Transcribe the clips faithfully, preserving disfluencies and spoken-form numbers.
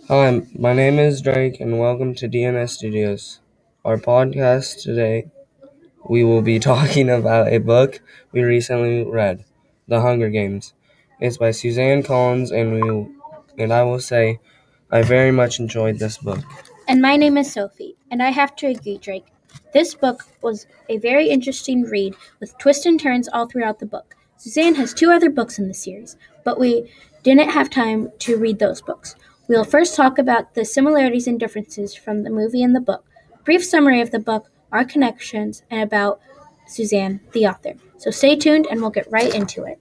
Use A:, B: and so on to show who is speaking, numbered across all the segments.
A: Hi, my name is Drake, and welcome to D N S Studios. Our podcast today, we will be talking about a book we recently read, The Hunger Games. It's by Suzanne Collins, and we and I will say I very much enjoyed this book.
B: And my name is Sophie, and I have to agree, Drake. This book was a very interesting read with twists and turns all throughout the book. Suzanne has two other books in the series, but we didn't have time to read those books. We'll first talk about the similarities and differences from the movie and the book, brief summary of the book, our connections, and about Suzanne, the author. So stay tuned and we'll get right into it.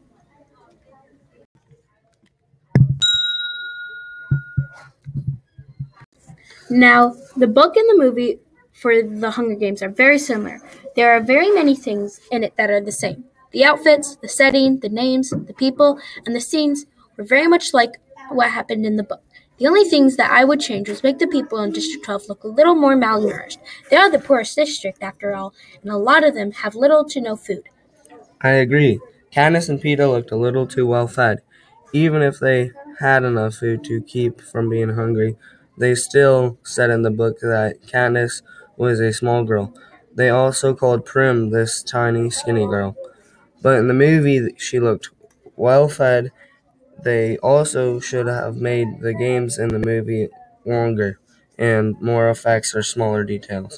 B: Now, the book and the movie for The Hunger Games are very similar. There are very many things in it that are the same. The outfits, the setting, the names, the people, and the scenes were very much like what happened in the book. The only things that I would change was make the people in District twelve look a little more malnourished. They are the poorest district, after all, and a lot of them have little to no food.
A: I agree. Katniss and Peeta looked a little too well fed. Even if they had enough food to keep from being hungry, they still said in the book that Katniss was a small girl. They also called Prim this tiny, skinny girl. But in the movie, she looked well fed. They also should have made the games in the movie longer and more effects or smaller details.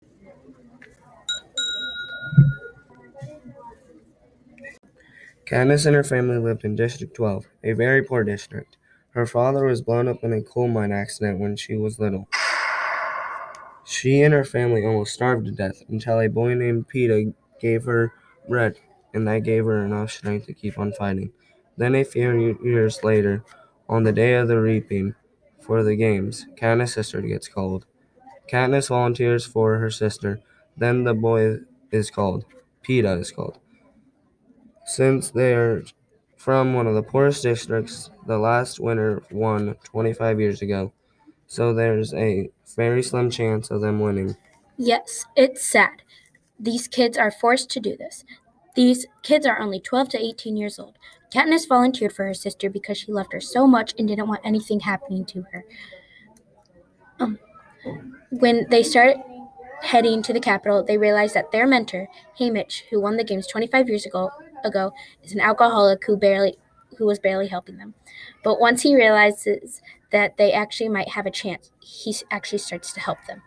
A: Katniss and her family lived in District twelve, a very poor district. Her father was blown up in a coal mine accident when she was little. She and her family almost starved to death until a boy named Peeta gave her bread, and that gave her enough strength to keep on fighting. Then a few years later, on the day of the reaping for the games, Katniss' sister gets called. Katniss volunteers for her sister. Then the boy is called. Peeta is called. Since they are from one of the poorest districts, the last winner won twenty-five years ago, so there's a very slim chance of them winning.
B: Yes, it's sad. These kids are forced to do this. These kids are only twelve to eighteen years old. Katniss volunteered for her sister because she loved her so much and didn't want anything happening to her. Um, when they started heading to the capital, they realized that their mentor, Haymitch, who won the games twenty-five years ago, ago is an alcoholic who barely who was barely helping them. But once he realizes that they actually might have a chance, he actually starts to help them.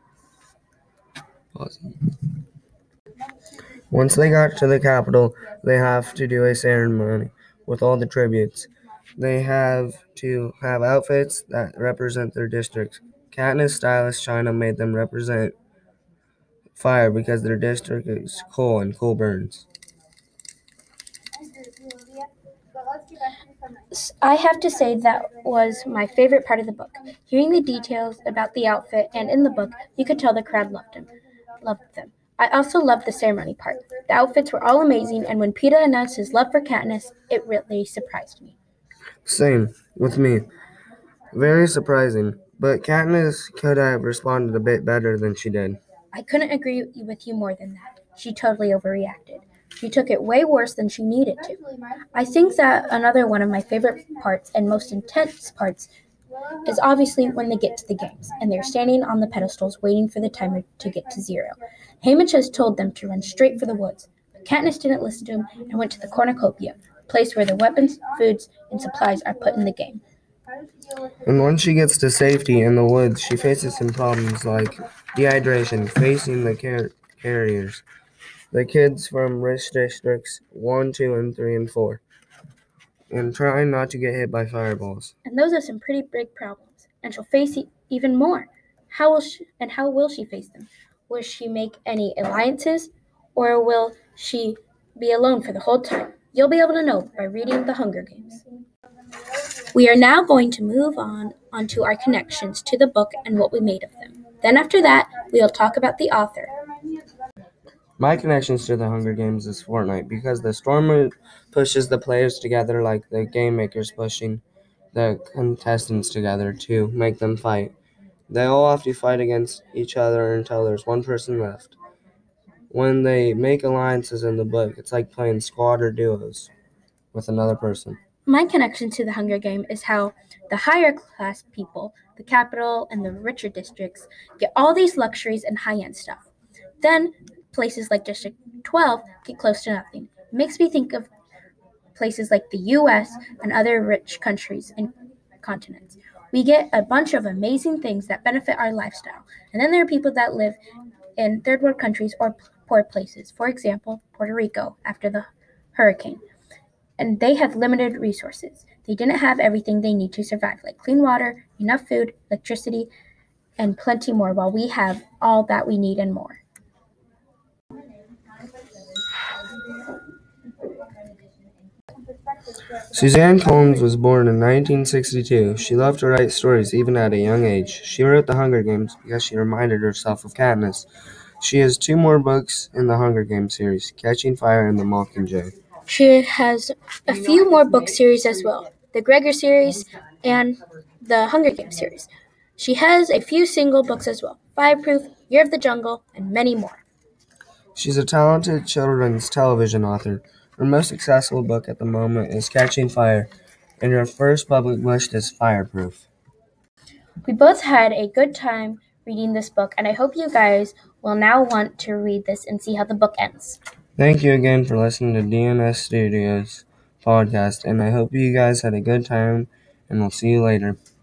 A: Awesome. Once they got to the capital, they have to do a ceremony with all the tributes. They have to have outfits that represent their districts. Katniss' stylist China made them represent fire because their district is coal and coal burns.
B: I have to say that was my favorite part of the book. Hearing the details about the outfit and in the book, you could tell the crowd loved him, loved them. I also loved the ceremony part. The outfits were all amazing, and when Peeta announced his love for Katniss, it really surprised me.
A: Same with me. Very surprising, but Katniss could have responded a bit better than she did.
B: I couldn't agree with you more than that. She totally overreacted. She took it way worse than she needed to. I think that another one of my favorite parts and most intense parts is obviously when they get to the games, and they're standing on the pedestals waiting for the timer to get to zero. Haymitch has told them to run straight for the woods, but Katniss didn't listen to him and went to the cornucopia, a place where the weapons, foods, and supplies are put in the game.
A: And once she gets to safety in the woods, she faces some problems like dehydration, facing the car- carriers, the kids from rich districts one, two, and three, and four, and trying not to get hit by fireballs.
B: And those are some pretty big problems, and she'll face e- even more. How will she, and how will she face them? Will she make any alliances, or will she be alone for the whole time? You'll be able to know by reading The Hunger Games. We are now going to move on onto our connections to the book and what we made of them. Then after that, we'll talk about the author.
A: My connections to the Hunger Games is Fortnite because the storm pushes the players together like the game makers pushing the contestants together to make them fight. They all have to fight against each other until there's one person left. When they make alliances in the book, it's like playing squad or duos with another person.
B: My connection to the Hunger Game is how the higher class people, the capital and the richer districts, get all these luxuries and high-end stuff. Then places like District twelve get close to nothing. It makes me think of places like the U S and other rich countries and continents. We get a bunch of amazing things that benefit our lifestyle. And then there are people that live in third world countries or poor places. For example, Puerto Rico after the hurricane. And they have limited resources. They didn't have everything they need to survive, like clean water, enough food, electricity, and plenty more, while we have all that we need and more.
A: Suzanne Collins was born in nineteen sixty-two. She loved to write stories even at a young age. She wrote The Hunger Games because she reminded herself of Katniss. She has two more books in the Hunger Games series, Catching Fire and The Mockingjay.
B: She has a few more book series as well, the Gregor series and the Hunger Games series. She has a few single books as well, Fireproof, Year of the Jungle, and many more.
A: She's a talented children's television author. Her most successful book at the moment is Catching Fire, and her first published is Fireproof.
B: We both had a good time reading this book, and I hope you guys will now want to read this and see how the book ends.
A: Thank you again for listening to D N S Studios podcast, and I hope you guys had a good time, and we'll see you later.